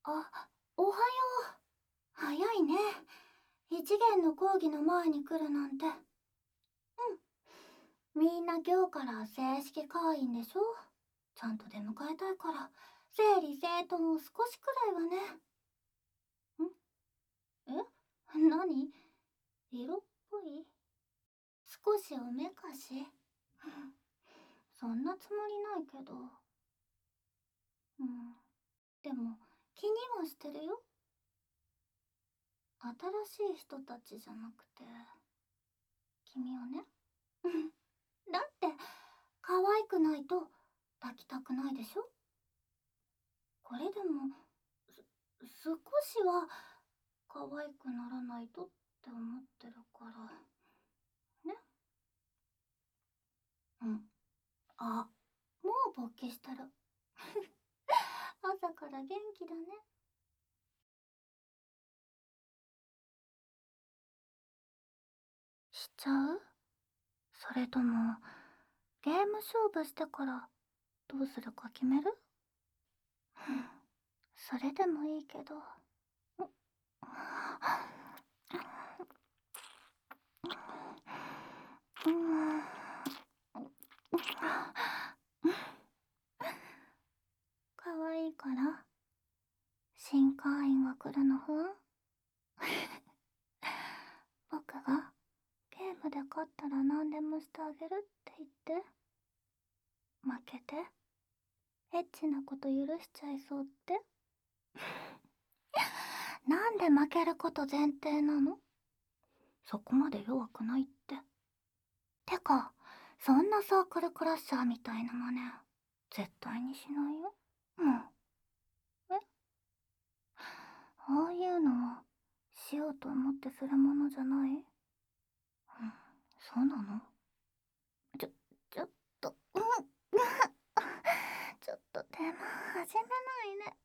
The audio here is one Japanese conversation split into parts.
あ、おはよう。早いね。一元の講義の前に来るなんて。みんな今日から正式会員でしょ。ちゃんと出迎えたいから、整理整頓を少しくらいはね。何色っぽい少しおめかしそんなつもりないけど。でも、気にはしてるよ。新しい人たちじゃなくて、君をね。だって、可愛くないと抱きたくないでしょ。これでも、少しは可愛くならないとって思ってるから。ね。あ、もう勃起してる。朝から元気だね。しちゃう？それとも、ゲーム勝負してからどうするか決める？それでもいいけど。かわいいから新会員が来るのふん僕がゲームで勝ったら何でもしてあげるって言って、負けてエッチなこと許しちゃいそうって。なんで負けること前提なの？そこまで弱くないって。てか、そんなサークルクラッシャーみたいな真似絶対にしないよ。ああいうのはしようと思ってするものじゃない？そうなの？ちょ、ちょっと、ちょっとでも始めないね。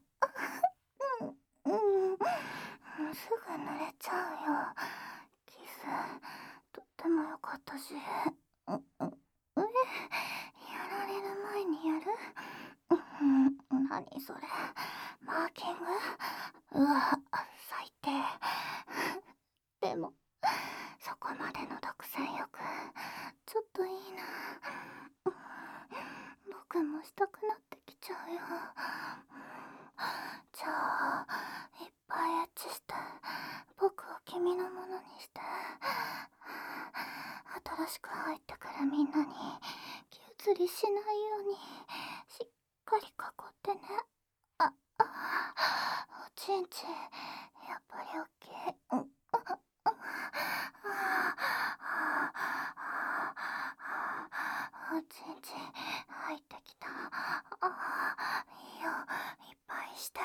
すぐ濡れちゃうよ。キス、とっても良かったし。やられる前にやる？何それ？マーキング？うわ、最低。でも、そこまでの独占欲、ちょっといいな。僕もしたくなってきちゃうよ。じゃあ、いっぱいエッチして、僕を君のものにして、新しく入ってくるみんなに気移りしないようにしっかり囲ってね。おちんちんやっぱりオッケー。おちんちん入ってきた。いいよ、いっぱいして。